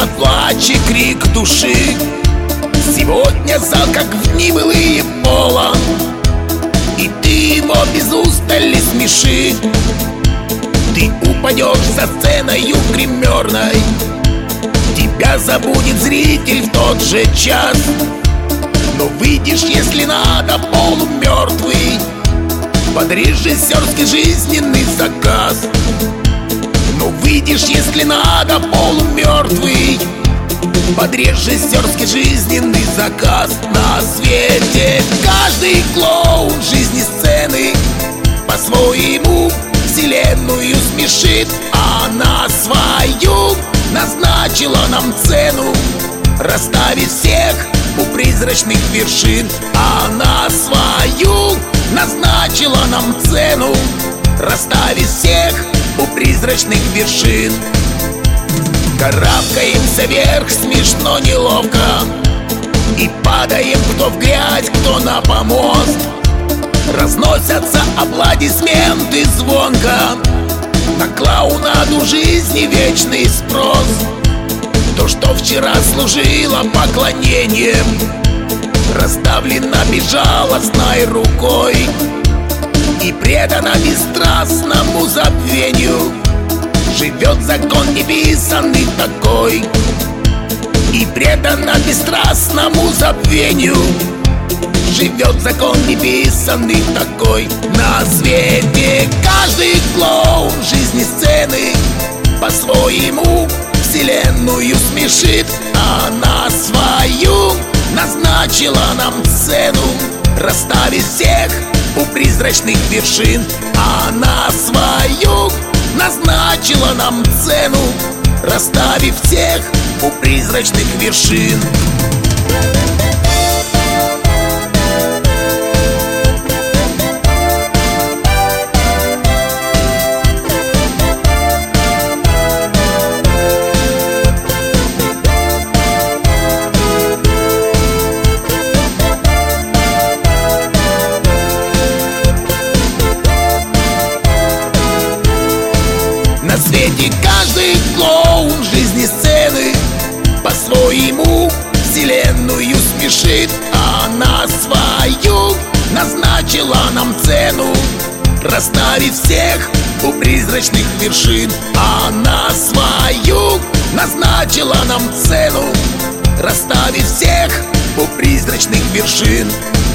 плач и крик души. Сегодня зал, как в дни былые, полон, и ты его без устали смеши. Ты упадешь за сценою гримерной, тебя забудет зритель в тот же час. Но выйдешь, если надо, полумертвый, под режиссерский жизненный заказ. Но выйдешь, если надо, полумертвый, под режиссерский жизненный заказ. На свете каждый клоун жизни сцены по-своему вселенную смешит. Она свою назначила нам цену, расставив всех у призрачных вершин. Она свою назначила нам цену, расставив всех у призрачных вершин. Карабкаемся вверх, смешно, неловко, и падаем кто в грязь, кто на помост. Разносятся аплодисменты звонко, на клоунаду жизни вечный спрос. То, что вчера служило поклонением, раздавлено безжалостной рукой и предано бесстрастному забвению. Живет закон неписанный такой, и предано бесстрастному забвению. Живет закон неписанный такой. На свете каждый клоун жизни сцены по-своему вселенную смешит. Она свою назначила нам цену, расставив всех у призрачных вершин. Она свою назначила нам цену, расставив всех у призрачных вершин. На свете каждый клоун жизни сцены по-своему вселенную смешит. Она свою назначила нам цену, расставив всех у призрачных вершин. Она свою назначила нам цену, расставив всех у призрачных вершин.